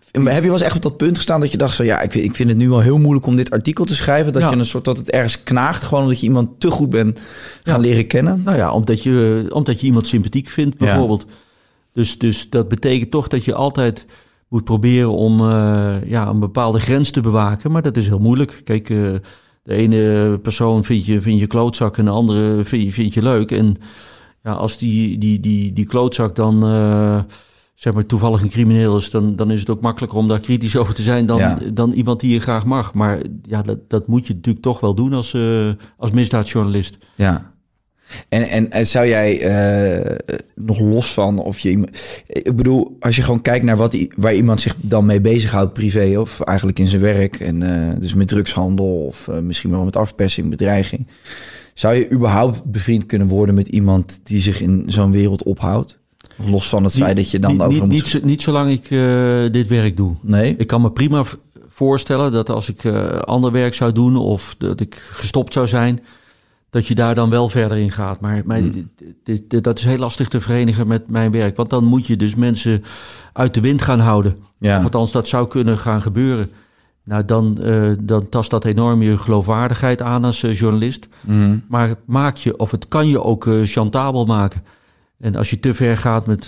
Heb je wel eens echt op dat punt gestaan dat je dacht... ik vind het nu wel heel moeilijk om dit artikel te schrijven... dat het ergens knaagt... gewoon omdat je iemand te goed bent gaan leren kennen?
Nou ja, omdat je iemand sympathiek vindt bijvoorbeeld. Dus dat betekent toch dat je altijd moet proberen... om een bepaalde grens te bewaken. Maar dat is heel moeilijk. Kijk, de ene persoon vind je klootzak... en de andere vind je leuk. En ja, als die klootzak dan... zeg maar toevallig een crimineel is, dan is het ook makkelijker om daar kritisch over te zijn dan iemand die je graag mag. Maar ja, dat moet je natuurlijk toch wel doen als misdaadjournalist.
Ja. En zou jij nog los van of je... Ik bedoel, als je gewoon kijkt naar waar iemand zich dan mee bezighoudt privé... of eigenlijk in zijn werk, en dus met drugshandel of misschien wel met afpersing, bedreiging... zou je überhaupt bevriend kunnen worden met iemand die zich in zo'n wereld ophoudt? Los van het feit dat je dan over moet...
Niet zolang ik dit werk doe.
Nee? Ik
kan me prima voorstellen dat als ik ander werk zou doen... of dat ik gestopt zou zijn... dat je daar dan wel verder in gaat. Maar dat is heel lastig te verenigen met mijn werk. Want dan moet je dus mensen uit de wind gaan houden. Ja. Of althans, dat zou kunnen gaan gebeuren. Nou, dan tast dat enorm je geloofwaardigheid aan als journalist. Mm. Maar het kan je ook chantabel maken... En als je te ver gaat met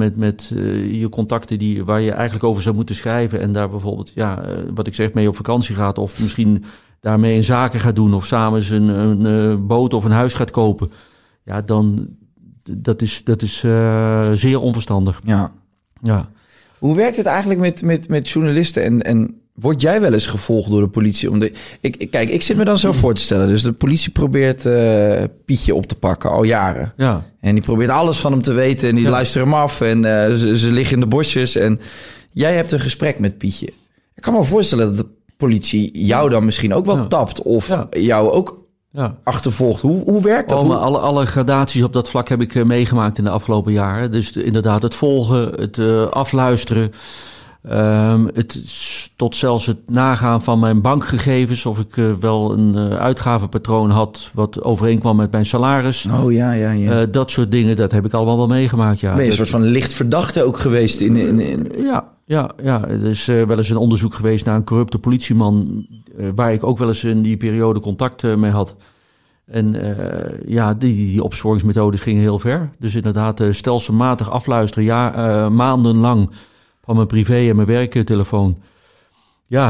je contacten waar je eigenlijk over zou moeten schrijven... en daar bijvoorbeeld, wat ik zeg, mee op vakantie gaat... of misschien daarmee een zaken gaat doen... of samen eens een boot of een huis gaat kopen... ja, dan dat is zeer onverstandig. Ja.
Hoe werkt het eigenlijk met journalisten en word jij wel eens gevolgd door de politie? Ik zit me dan zo voor te stellen. Dus de politie probeert Pietje op te pakken al jaren. Ja. En die probeert alles van hem te weten. En die luisteren hem af. En ze liggen in de bosjes. En jij hebt een gesprek met Pietje. Ik kan me voorstellen dat de politie jou dan misschien ook wel tapt. Of jou ook achtervolgt. Hoe werkt dat?
Alle gradaties op dat vlak heb ik meegemaakt in de afgelopen jaren. Dus inderdaad het volgen, het afluisteren... tot zelfs het nagaan van mijn bankgegevens... of ik wel een uitgavenpatroon had... wat overeenkwam met mijn salaris.
Oh ja.
Dat soort dingen, dat heb ik allemaal wel meegemaakt. Ja.
Ben je een soort van licht verdachte ook geweest?
Ja. Er is wel eens een onderzoek geweest naar een corrupte politieman... waar ik ook wel eens in die periode contact mee had. En die opsporingsmethodes gingen heel ver. Dus inderdaad stelselmatig afluisteren, maandenlang... van mijn privé- en mijn werktelefoon. Ja.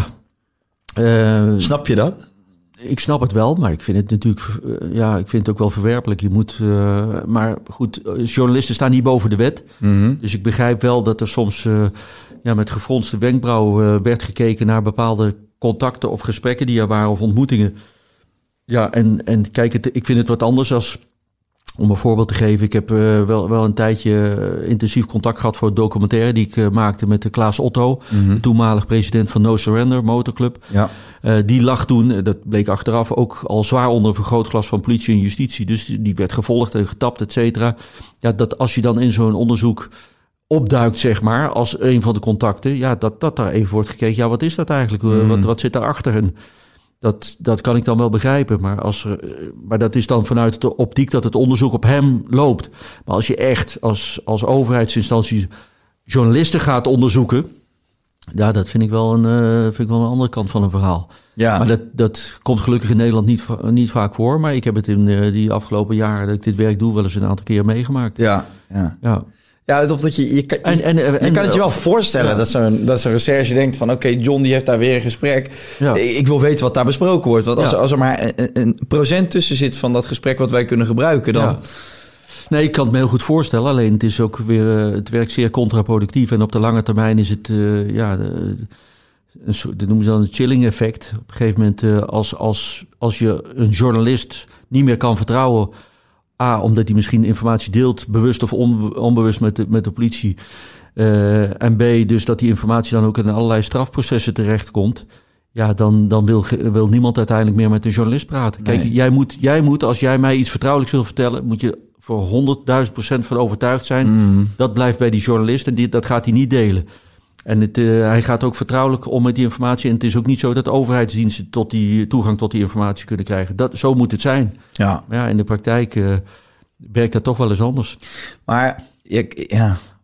Snap je dat?
Ik snap het wel, maar ik vind het natuurlijk... ik vind het ook wel verwerpelijk. Je moet... maar goed, journalisten staan niet boven de wet. Mm-hmm. Dus ik begrijp wel dat er soms... met gefronste wenkbrauw werd gekeken... naar bepaalde contacten of gesprekken die er waren... of ontmoetingen. Ja, en kijk, ik vind het wat anders als... Om een voorbeeld te geven, ik heb wel een tijdje intensief contact gehad voor het documentaire die ik maakte met Klaas Otto, de toenmalig president van No Surrender motorclub. Ja. Die lag toen, dat bleek achteraf, ook al zwaar onder een vergrootglas van politie en justitie. Dus die werd gevolgd en getapt, et cetera. Ja, dat als je dan in zo'n onderzoek opduikt, zeg maar, als een van de contacten, dat daar even wordt gekeken. Ja, wat is dat eigenlijk? Wat zit daarachter? En dat kan ik dan wel begrijpen, maar dat is dan vanuit de optiek dat het onderzoek op hem loopt. Maar als je echt als overheidsinstantie journalisten gaat onderzoeken, dat vind ik wel een andere kant van een verhaal. Ja. Maar dat komt gelukkig in Nederland niet vaak voor, maar ik heb het in die afgelopen jaren dat ik dit werk doe wel eens een aantal keer meegemaakt.
Ja. Ja, dat je kan het je wel voorstellen dat zo'n recherche denkt van... oké, John die heeft daar weer een gesprek. Ja. Ik wil weten wat daar besproken wordt. Want als er maar een procent tussen zit van dat gesprek wat wij kunnen gebruiken... dan... Ja.
Nee, ik kan het me heel goed voorstellen. Alleen het is ook weer het werkt zeer contraproductief. En op de lange termijn is het dat noemen ze dan een chilling effect. Op een gegeven moment als je een journalist niet meer kan vertrouwen... omdat hij misschien informatie deelt, bewust of onbewust met de politie. En B, dus dat die informatie dan ook in allerlei strafprocessen terechtkomt. Ja, dan wil niemand uiteindelijk meer met een journalist praten. Kijk, nee. jij moet, als jij mij iets vertrouwelijks wil vertellen... moet je voor 100.000% van overtuigd zijn. Dat blijft bij die journalist en dat gaat hij niet delen. En hij gaat ook vertrouwelijk om met die informatie. En het is ook niet zo dat overheidsdiensten toegang tot die informatie kunnen krijgen. Zo moet het zijn. Ja. Maar in de praktijk werkt dat toch wel eens anders.
Maar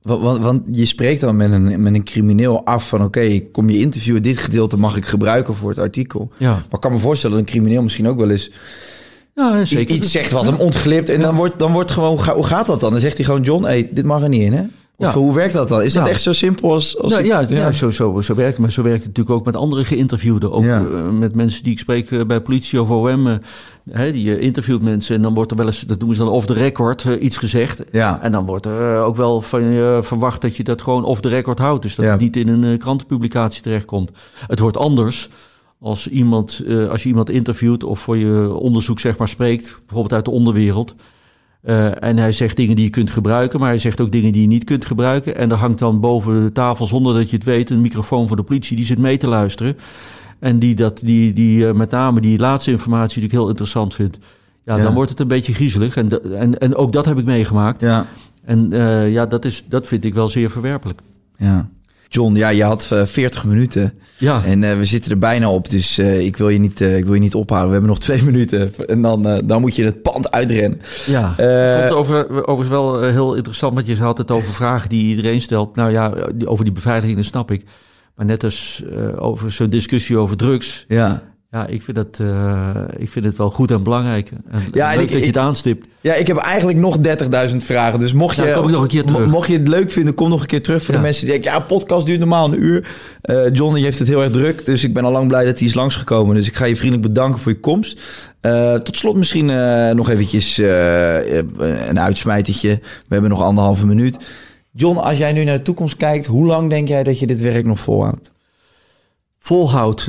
Want je spreekt dan met een crimineel af van... oké, ik kom je interviewen, dit gedeelte mag ik gebruiken voor het artikel. Ja. Maar ik kan me voorstellen dat een crimineel misschien ook wel eens...
Ja, zeker.
Iets zegt wat hem ontglipt en dan wordt gewoon... Hoe gaat dat dan? Dan zegt hij gewoon, John, hey, dit mag er niet in, hè? Of hoe werkt dat dan? Is dat echt zo simpel als
zo werkt het. Maar zo werkt het natuurlijk ook met andere geïnterviewden. Ook met mensen die ik spreek bij politie of OM. Die interviewt mensen en dan wordt er wel eens... dat noemen ze dan off the record iets gezegd. Ja. En dan wordt er ook wel van je verwacht dat je dat gewoon off the record houdt. Dus dat het niet in een krantenpublicatie terechtkomt. Het wordt anders... Als je iemand interviewt of voor je onderzoek zeg maar spreekt, bijvoorbeeld uit de onderwereld, en hij zegt dingen die je kunt gebruiken, maar hij zegt ook dingen die je niet kunt gebruiken. En er hangt dan boven de tafel, zonder dat je het weet, een microfoon voor de politie, die zit mee te luisteren. En die met name die laatste informatie die ik heel interessant vind. Dan wordt het een beetje griezelig. En ook dat heb ik meegemaakt. Ja. En dat vind ik wel zeer verwerpelijk.
Ja. John, je had 40 minuten. Ja. En we zitten er bijna op, dus ik wil je niet ophouden. We hebben nog 2 minuten en dan moet je het pand uitrennen. Ja,
ik vond het overigens wel heel interessant, want je had het over vragen die iedereen stelt. Nou ja, over die beveiliging, dat snap ik. Maar net als over zo'n discussie over drugs... Ja, ik vind het wel goed en belangrijk. En leuk dat je het aanstipt.
Ja, ik heb eigenlijk nog 30.000 vragen. Dus mocht je,
kom ik nog een keer terug.
Mocht je het leuk vinden, kom nog een keer terug. Voor de mensen die denken, podcast duurt normaal 1 uur. John, die heeft het heel erg druk. Dus ik ben al lang blij dat hij is langsgekomen. Dus ik ga je vriendelijk bedanken voor je komst. Tot slot misschien nog eventjes een uitsmijtertje. We hebben nog 1,5 minuut. John, als jij nu naar de toekomst kijkt, hoe lang denk jij dat je dit werk nog volhoudt?
Volhoudt.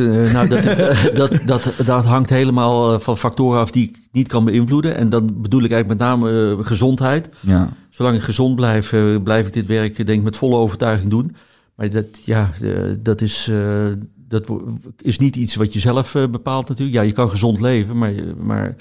Dat hangt helemaal van factoren af die ik niet kan beïnvloeden. En dan bedoel ik eigenlijk met name gezondheid. Ja. Zolang ik gezond blijf, blijf ik dit werk denk ik met volle overtuiging doen. Maar dat is niet iets wat je zelf bepaalt natuurlijk. Ja, je kan gezond leven, maar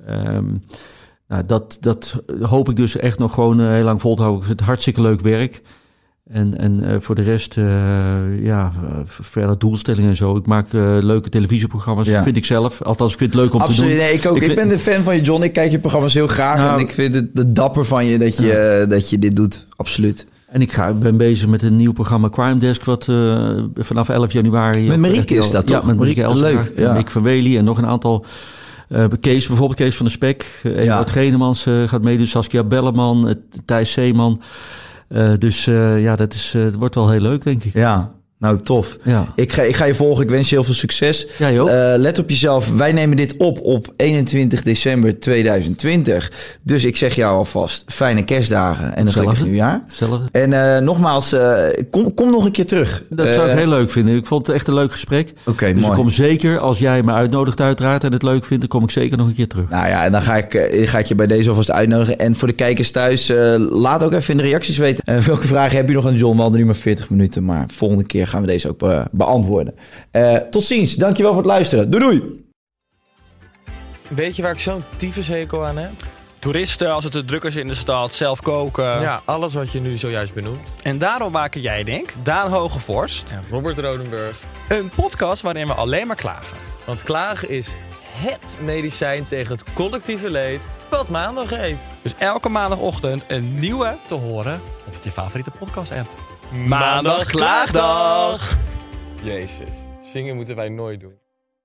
dat hoop ik dus echt nog gewoon heel lang vol te houden. Ik vind het hartstikke leuk werk. En voor de rest, verder doelstellingen en zo. Ik maak leuke televisieprogramma's, vind ik zelf. Althans, ik vind het leuk om te doen.
Nee, ik ook. Ik ben de fan van je, John. Ik kijk je programma's heel graag. En ik vind het dapper van je dat je dit doet. Absoluut.
En ik ben bezig met een nieuw programma Crime Desk, wat vanaf 11 januari...
Met Marieke is dat toch?
Ja, met Marieke Elsegraag. Leuk. Ja. Mick van Wely en nog een aantal... Kees van der Spek. Eduard Genemans gaat meedoen. Saskia Belleman, Thijs Zeeman... het wordt wel heel leuk, denk ik.
Ja, nou tof. Ja. Ik ga je volgen. Ik wens je heel veel succes.
Ja, joh.
Let op jezelf. Wij nemen dit op 21 december 2020. Dus ik zeg jou alvast fijne kerstdagen en een gelukkig nieuwjaar.
Hetzelfde.
En nogmaals, kom nog een keer terug.
Dat zou ik heel leuk vinden. Ik vond het echt een leuk gesprek.
Okay,
dus
mooi.
Ik kom zeker, als jij me uitnodigt uiteraard en het leuk vindt, dan kom ik zeker nog een keer terug.
Nou ja, en dan ga ik je bij deze alvast uitnodigen. En voor de kijkers thuis, laat ook even in de reacties weten. Welke vragen heb je nog aan John? We hadden nu maar 40 minuten, maar volgende keer gaan we deze ook beantwoorden. Tot ziens. Dankjewel voor het luisteren. Doei.
Weet je waar ik zo'n tyfushekel aan heb?
Toeristen, als het te druk is in de stad, zelf koken.
Ja, alles wat je nu zojuist benoemt.
En daarom maken jij, Daan Hogevorst...
en Robert Rodenburg...
een podcast waarin we alleen maar klagen.
Want klagen is HET medicijn tegen het collectieve leed wat maandag heet.
Dus elke maandagochtend een nieuwe te horen op je favoriete podcast-app.
Maandag Klaagdag! Jezus, zingen moeten wij nooit doen.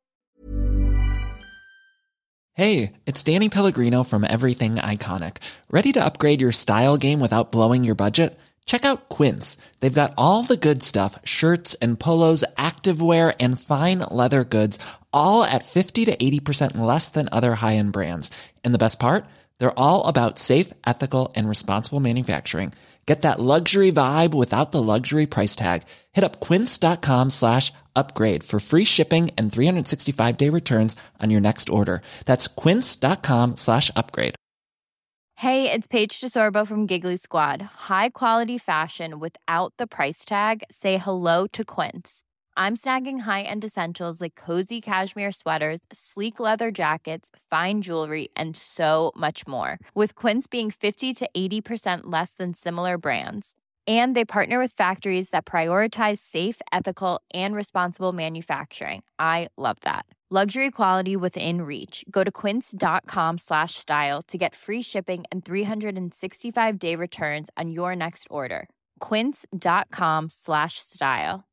Hey, it's Danny Pellegrino from Everything Iconic. Ready to upgrade your style game without blowing your budget? Check out Quince. They've got all the good stuff, shirts and polos, activewear and fine leather goods, all at 50 to 80% less than other high-end brands. And the best part? They're all about safe, ethical and responsible manufacturing. Get that luxury vibe without the luxury price tag. Hit up quince.com/upgrade for free shipping and 365-day returns on your next order. That's quince.com/upgrade.
Hey, it's Paige DeSorbo from Giggly Squad. High quality fashion without the price tag. Say hello to Quince. I'm snagging high-end essentials like cozy cashmere sweaters, sleek leather jackets, fine jewelry, and so much more. With Quince being 50 to 80% less than similar brands. And they partner with factories that prioritize safe, ethical, and responsible manufacturing. I love that. Luxury quality within reach. Go to quince.com/style to get free shipping and 365-day returns on your next order. quince.com/style.